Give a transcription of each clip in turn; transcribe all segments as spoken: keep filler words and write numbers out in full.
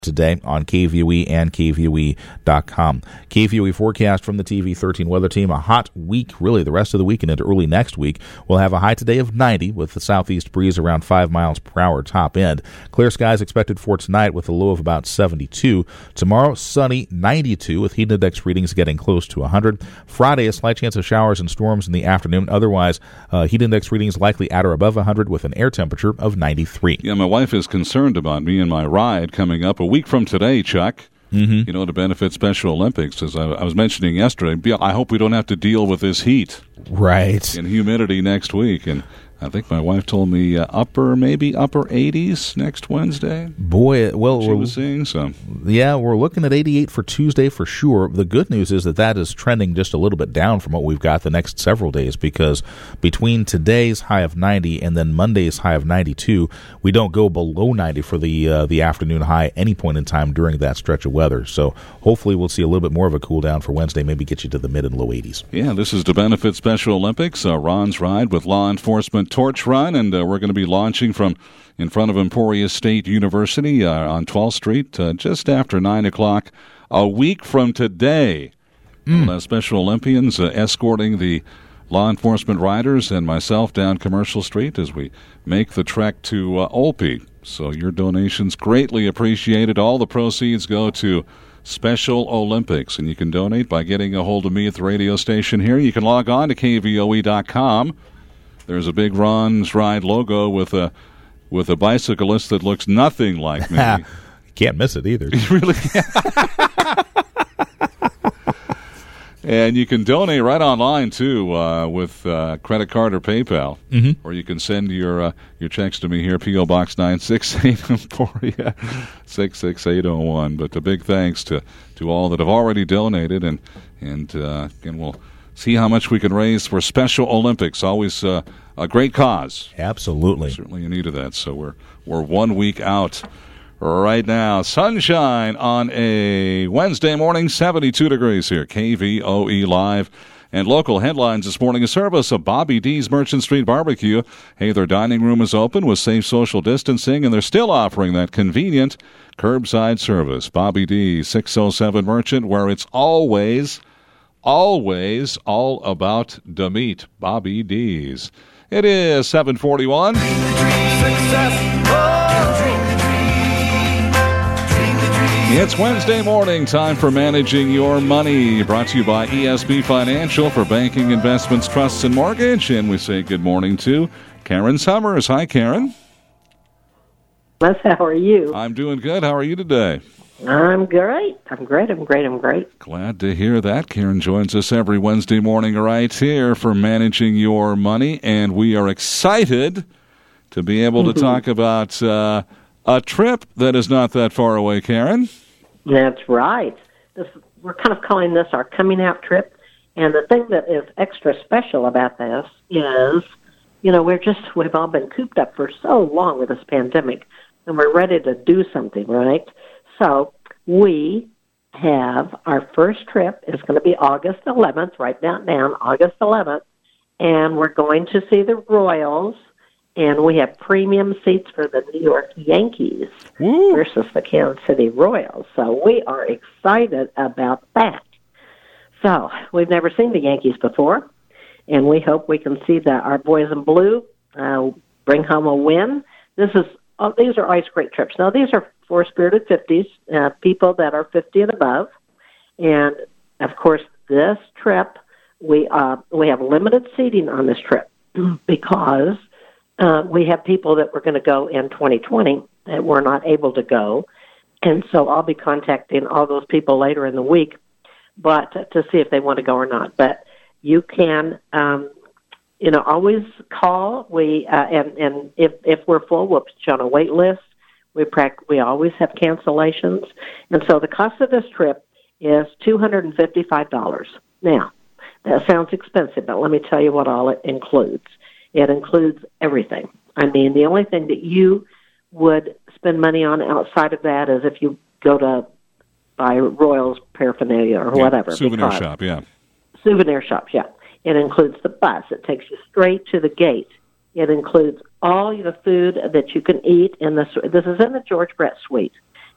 today on K V O E and K V O E dot com. K V O E forecast from the T V thirteen weather team. A hot week, really, the rest of the week and into early next week. We'll have a high today of ninety with the southeast breeze around five miles per hour top end. Clear skies expected for tonight with a low of about seventy-two. Tomorrow, sunny, ninety-two with heat index readings getting close to one hundred. Friday, a slight chance of showers and storms in the afternoon. Otherwise, uh, heat index readings likely at or above one hundred with an air temperature of ninety-three. Yeah, my wife is concerned about me and my ride coming up a week from today, Chuck, mm-hmm. you know, to benefit Special Olympics. As I, I was mentioning yesterday, I hope we don't have to deal with this heat. Right. And humidity next week. And I think my wife told me uh, upper, maybe upper eighties next Wednesday. Boy, well, she we're, was seeing some. Yeah, we're looking at eighty-eight for Tuesday for sure. The good news is that that is trending just a little bit down from what we've got the next several days, because between today's high of ninety and then Monday's high of ninety-two, we don't go below ninety for the uh, the afternoon high any point in time during that stretch of weather. So hopefully we'll see a little bit more of a cool down for Wednesday, maybe get you to the mid and low eighties. Yeah, this is to benefit Special Olympics, uh, Ron's Ride with Law Enforcement Torch Run, and uh, we're going to be launching from in front of Emporia State University uh, on twelfth Street uh, just after nine o'clock a week from today. Mm. We'll have Special Olympians uh, escorting the law enforcement riders and myself down Commercial Street as we make the trek to uh, Olpe. So your donations greatly appreciated. All the proceeds go to Special Olympics, and you can donate by getting a hold of me at the radio station here. You can log on to K V O E dot com. There's a big Ron's Ride logo with a with a bicyclist that looks nothing like me. Can't miss it either. You really can't. And you can donate right online, too, uh, with uh, credit card or PayPal. Mm-hmm. Or you can send your uh, your checks to me here, P O. Box nine six eight, Emporia, six six eight oh one. But a big thanks to, to all that have already donated, and, and, uh, and we'll see how much we can raise for Special Olympics. Always uh, a great cause. Absolutely. Certainly in need of that. So we're we're one week out right now. Sunshine on a Wednesday morning, seventy-two degrees here. K V O E Live. And local headlines this morning, a service of Bobby D's Merchant Street Barbecue. Hey, their dining room is open with safe social distancing, and they're still offering that convenient curbside service. Bobby D's, six oh seven Merchant, where it's always, always all about the meat. Bobby D's. It is seven forty-one. It's Wednesday morning, time for Managing Your Money, brought to you by E S B Financial for banking, investments, trusts, and mortgage. And we say good morning to Karen Summers. Hi, Karen. Les, how are you? I'm doing good. How are you today? I'm great. I'm great. I'm great. I'm great. Glad to hear that. Karen joins us every Wednesday morning right here for Managing Your Money, and we are excited to be able to talk about uh, a trip that is not that far away, Karen. That's right. This, we're kind of calling this our coming out trip, and the thing that is extra special about this is, you know, we're just, we've all been cooped up for so long with this pandemic, and we're ready to do something, right? So we have our first trip is going to be August eleventh. Write that down, August eleventh. And we're going to see the Royals, and we have premium seats for the New York Yankees Woo. versus the Kansas City Royals. So we are excited about that. So we've never seen the Yankees before, and we hope we can see the, our boys in blue uh, bring home a win. This is oh, these are always great trips. Now, these are for Spirited fifties, uh, people that are fifty and above. And, of course, this trip, we uh, we have limited seating on this trip because uh, we have people that were going to go in twenty twenty that were not able to go. And so I'll be contacting all those people later in the week but to see if they want to go or not. But you can, um, you know, always call. We uh, and, and if, if we're full, we'll put you on a wait list. We prac- we always have cancellations. And so the cost of this trip is two hundred fifty-five dollars. Now, that sounds expensive, but let me tell you what all it includes. It includes everything. I mean, the only thing that you would spend money on outside of that is if you go to buy Royals paraphernalia or yeah, whatever. Souvenir shop, yeah. Souvenir shops, yeah. It includes the bus. It takes you straight to the gate. It includes all the food that you can eat in the. This is in the George Brett Suite.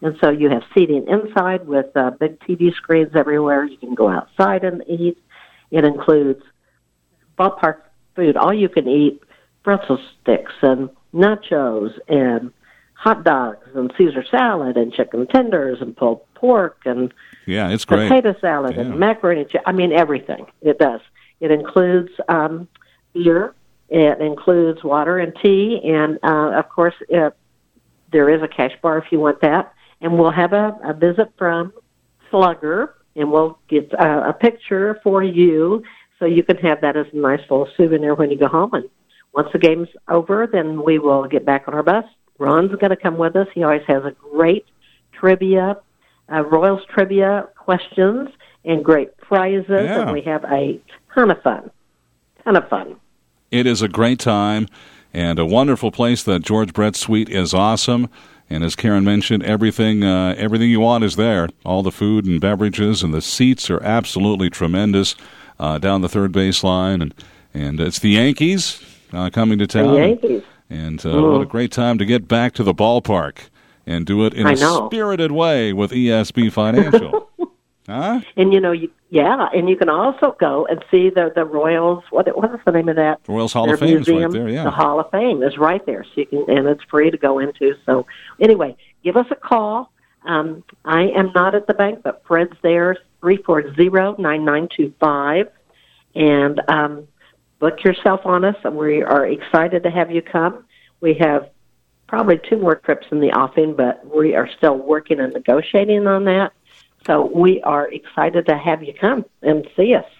And so you have seating inside with uh, big T V screens everywhere. You can go outside and eat. It includes ballpark food, all you can eat, pretzel sticks and nachos and hot dogs and Caesar salad and chicken tenders and pulled pork and yeah, it's great. Potato salad yeah. and macaroni. I mean, everything. It does. It includes um, beer. It includes water and tea. And, uh, of course, it, there is a cash bar if you want that. And we'll have a, a visit from Slugger, and we'll get a, a picture for you so you can have that as a nice little souvenir when you go home. And once the game's over, then we will get back on our bus. Ron's going to come with us. He always has a great trivia, uh, Royals trivia questions and great prizes, yeah. and we have a ton of fun, ton of fun. It is a great time and a wonderful place. The George Brett Suite is awesome, and as Karen mentioned, everything uh, everything you want is there. All the food and beverages, and the seats are absolutely tremendous uh, down the third baseline, and and it's the Yankees uh, coming to town. The Yankees. And, and uh, what a great time to get back to the ballpark and do it in I a know. spirited way with E S B Financial. Huh? And, you know, you, yeah, and you can also go and see the, the Royals, what, what is the name of that? The Royals Hall Their of Fame is right museum. there, yeah. The Hall of Fame is right there, so you can, and it's free to go into. So, anyway, give us a call. Um, I am not at the bank, but Fred's there, three four zero, nine nine two five. And um, book yourself on us, and we are excited to have you come. We have probably two more trips in the offing, but we are still working and negotiating on that. So we are excited to have you come and see us.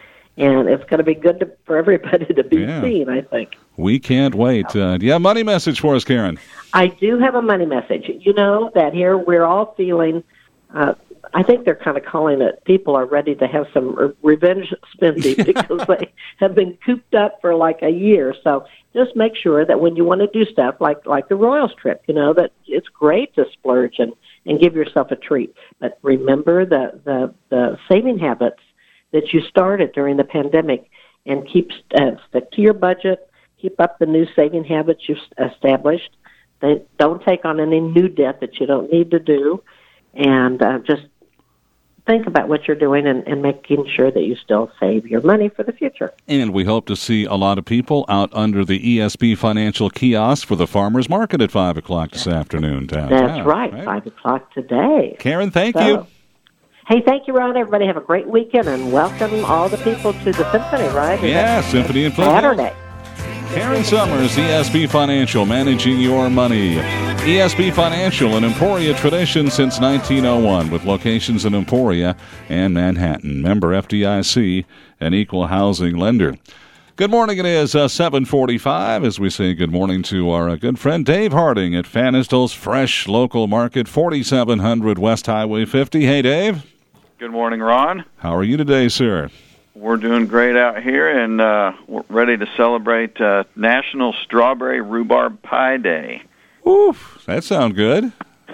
And it's going to be good to, for everybody to be yeah. seen, I think. We can't wait. Uh, do you have a money message for us, Karen? I do have a money message. You know that here we're all feeling, uh, I think they're kind of calling it, people are ready to have some re- revenge spending because they have been cooped up for like a year. So just make sure that when you want to do stuff like, like the Royals trip, you know, that it's great to splurge and, and give yourself a treat. But remember the, the, the saving habits that you started during the pandemic, and keep uh, stick to your budget, keep up the new saving habits you've established. They, don't take on any new debt that you don't need to do, and uh, just think about what you're doing and, and making sure that you still save your money for the future. And we hope to see a lot of people out under the E S B Financial kiosk for the Farmers Market at five o'clock this afternoon downtown. That's right, right? five o'clock today. Karen, thank so, you. Hey, thank you, Ron. Everybody have a great weekend, and welcome all the people to the Symphony, right? Yeah, Symphony in Flint. Saturday. Karen Summers, E S B Financial, managing your money. E S B Financial, an Emporia tradition since nineteen oh one, with locations in Emporia and Manhattan. Member F D I C, an equal housing lender. Good morning. It is uh, seven forty-five as we say good morning to our uh, good friend Dave Harding at Fanistal's Fresh Local Market, forty-seven hundred West Highway fifty. Hey, Dave. Good morning, Ron. How are you today, sir? We're doing great out here, and uh, we're ready to celebrate uh, National Strawberry Rhubarb Pie Day. Oof, that sounds good.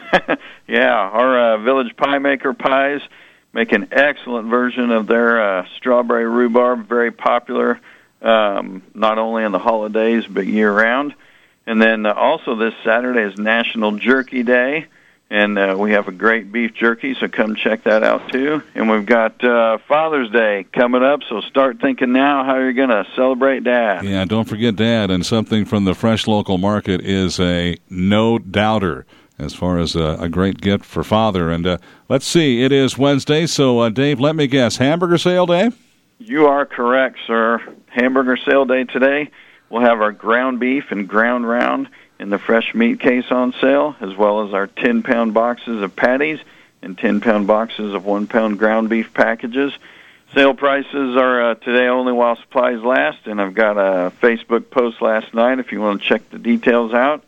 Yeah, our uh, Village Pie Maker pies make an excellent version of their uh, strawberry rhubarb, very popular, um, not only in the holidays, but year-round. And then uh, also this Saturday is National Jerky Day. And uh, we have a great beef jerky, so come check that out, too. And we've got uh, Father's Day coming up, so start thinking now how you're going to celebrate Dad. Yeah, don't forget Dad, and something from the Fresh Local Market is a no-doubter as far as a, a great gift for Father. And uh, let's see, it is Wednesday, so uh, Dave, let me guess, hamburger sale day? You are correct, sir. Hamburger sale day today. We'll have our ground beef and ground round in the fresh meat case on sale, as well as our ten-pound boxes of patties and ten-pound boxes of one-pound ground beef packages. Sale prices are uh, today only while supplies last, and I've got a Facebook post last night if you want to check the details out.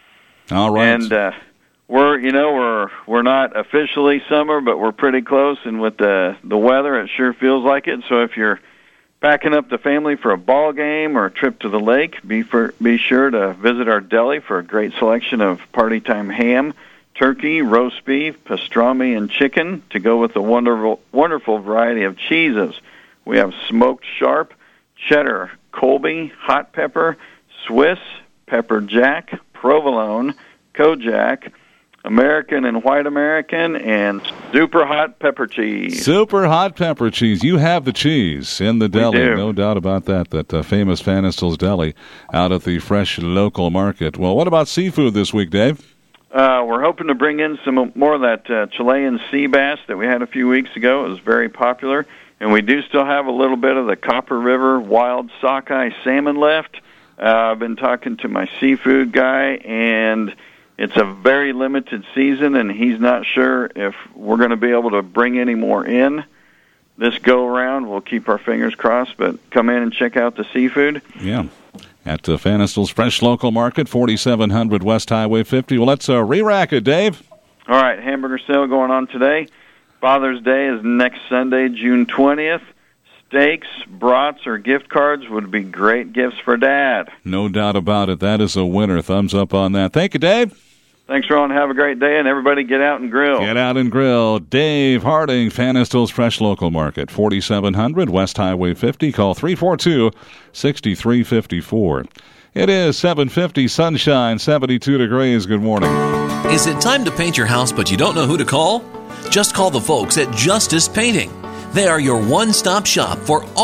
All right. And uh, we're, you know, we're we're not officially summer, but we're pretty close, and with the the weather, it sure feels like it. So if you're packing up the family for a ball game or a trip to the lake, be for, be sure to visit our deli for a great selection of party time ham, turkey, roast beef, pastrami, and chicken to go with the wonderful wonderful variety of cheeses. We have smoked sharp, cheddar, Colby, hot pepper, Swiss, pepper jack, provolone, Kojak, American and white American, and super hot pepper cheese. Super hot pepper cheese. You have the cheese in the deli. do. No doubt about that. That uh, famous Van Istel's Deli out at the Fresh Local Market. Well, what about seafood this week, Dave? Uh, we're hoping to bring in some more of that uh, Chilean sea bass that we had a few weeks ago. It was very popular. And we do still have a little bit of the Copper River wild sockeye salmon left. Uh, I've been talking to my seafood guy, and it's a very limited season, and he's not sure if we're going to be able to bring any more in this go-around. We'll keep our fingers crossed, but come in and check out the seafood. Yeah. At uh, Van Istel's Fresh Local Market, forty-seven hundred West Highway fifty. Well, let's uh, re-rack it, Dave. All right, hamburger sale going on today. Father's Day is next Sunday, June twentieth. Steaks, brats, or gift cards would be great gifts for Dad. No doubt about it. That is a winner. Thumbs up on that. Thank you, Dave. Thanks, Ron. Have a great day, and everybody get out and grill. Get out and grill. Dave Harding, Van Istel's Fresh Local Market, forty-seven hundred West Highway fifty. Call three four two, six three five four. It is seven fifty, sunshine, seventy-two degrees. Good morning. Is it time to paint your house, but you don't know who to call? Just call the folks at Justice Painting. They are your one-stop shop for all